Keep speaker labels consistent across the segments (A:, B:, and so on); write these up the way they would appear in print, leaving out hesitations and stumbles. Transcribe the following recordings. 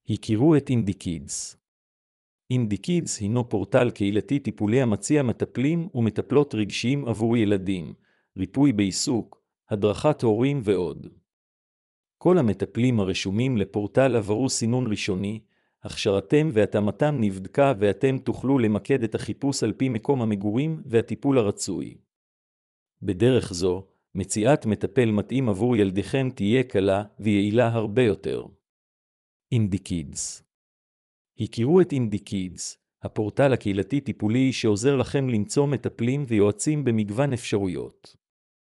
A: הכירו את אינדיקידס. אינדיקידס הינו פורטל קהילתי טיפולי המציע מטפלים ומטפלות רגשיים עבור ילדים, ריפוי בעיסוק, הדרכת הורים ועוד. כל המטפלים הרשומים לפורטל עברו סינון ראשוני, הכשרתם והתאמתם נבדקה ואתם תוכלו למקד את החיפוש על פי מקום המגורים והטיפול הרצוי. בדרך זו, מציאת מטפל מתאים עבור ילדיכם תהיה קלה ויעילה הרבה יותר. אינדיקידס. הכירו את אינדיקידס, הפורטל הקהילתי טיפולי שעוזר לכם למצוא מטפלים ויועצים במגוון אפשרויות.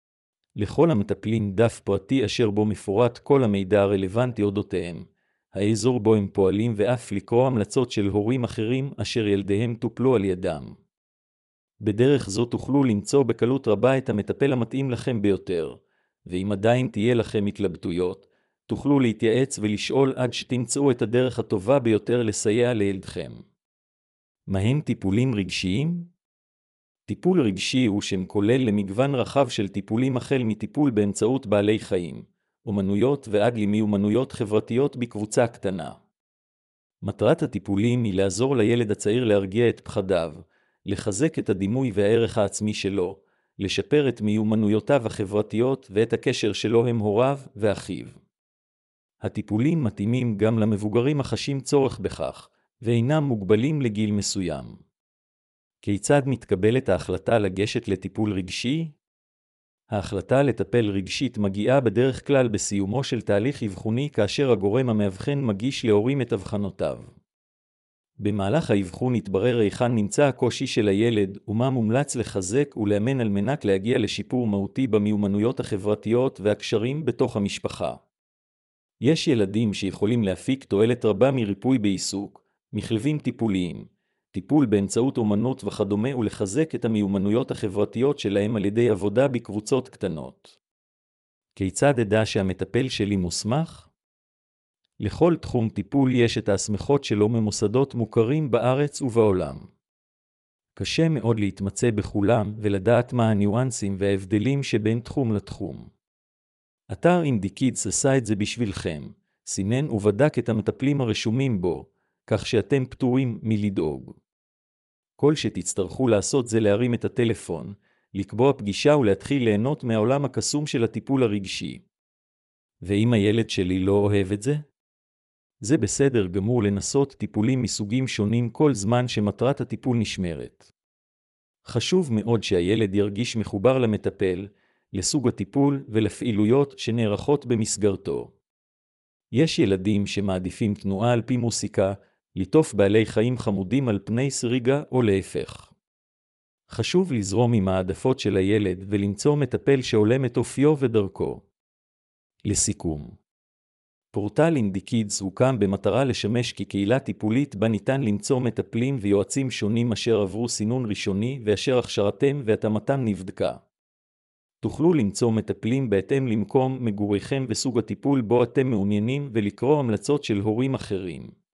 A: לכל המטפלים דף פרטי אשר בו מפורט כל המידע הרלוונטי אודותיהם, האזור בו הם פועלים ואף לקרוא המלצות של הורים אחרים אשר ילדיהם טופלו על ידם. בדרך זו תוכלו למצוא בקלות רבה את המטפל המתאים לכם ביותר, ואם עדיין תהיה לכם התלבטויות, תוכלו להתייעץ ולשאול עד שתמצאו את הדרך הטובה ביותר לסייע לילדכם. מהם טיפולים רגשיים? טיפול רגשי הוא שם כולל למגוון רחב של טיפולים החל מטיפול באמצעות בעלי חיים, אומנויות ועד למיומנויות חברתיות בקבוצה קטנה. מטרת הטיפולים היא לעזור לילד הצעיר להרגיע את פחדיו, לחזק את הדימוי והערך העצמי שלו, לשפר את מיומנויותיו החברתיות ואת הקשר שלו עם הוריו ואחיו. הטיפולים מתאימים גם למבוגרים החשים צורך בכך, ואינם מוגבלים לגיל מסוים. כיצד מתקבלת ההחלטה לגשת לטיפול רגשי? ההחלטה לטפל רגשית מגיעה בדרך כלל בסיומו של תהליך אבחוני כאשר הגורם המאבחן מגיש להורים את אבחנותיו. במהלך האבחון יתברר היכן נמצא הקושי של הילד ומה מומלץ לחזק ולאמן על מנת להגיע לשיפור מהותי במיומנויות החברתיות והקשרים בתוך המשפחה. יש ילדים שיכולים להפיק תועלת רבה מריפוי בעיסוק, מחלבים טיפוליים, טיפול באמצעות אומנות וכדומה ולחזק את המיומנויות החברתיות שלהם על ידי עבודה בקבוצות קטנות. כיצד אדע שהמטפל שלי מוסמך? לכל תחום טיפול יש את ההסמכות שלו ממוסדות מוכרים בארץ ובעולם. קשה מאוד להתמצא בכולם ולדעת מה הניואנסים וההבדלים שבין תחום לתחום. אתר אינדיקידס עשה את זה בשבילכם, סינן ובדק את המטפלים הרשומים בו, כך שאתם פטורים מלדאוג. כל שתצטרכו לעשות זה להרים את הטלפון, לקבוע פגישה ולהתחיל ליהנות מהעולם הקסום של הטיפול הרגשי. ואם הילד שלי לא אוהב את זה? זה בסדר גמור לנסות טיפולים מסוגים שונים כל זמן שמטרת הטיפול נשמרת. חשוב מאוד שהילד ירגיש מחובר למטפל, לסוג הטיפול ולפעילויות שנערכות במסגרתו. יש ילדים שמעדיפים תנועה על פי מוסיקה, ליטוף בעלי חיים חמודים על פני סריגה או להפך. חשוב לזרום עם העדפות של הילד ולמצוא מטפל שהולם את אופיו ודרכו. לסיכום, פורטל אינדיקידס הוקם במטרה לשמש כקהילה טיפולית בה ניתן למצוא מטפלים ויועצים שונים אשר עברו סינון ראשוני ואשר הכשרתם והתאמתם נבדקה. תוכלו למצוא מטפלים בהתאם למקום מגוריכם וסוג הטיפול בו אתם מעוניינים ולקרוא המלצות של הורים אחרים.